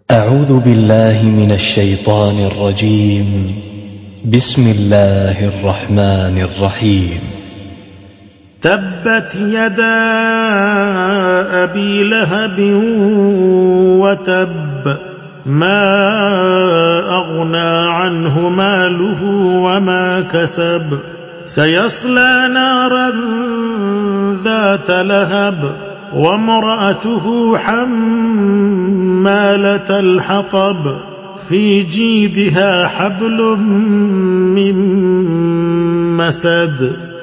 أعوذ بالله من الشيطان الرجيم. بسم الله الرحمن الرحيم. تبت يدا أبي لهب وتب، ما أغنى عنه ماله وما كسب، سيصلى نارا ذات لهب وامرأته حمالة الحطب، في جيدها حبل من مسد.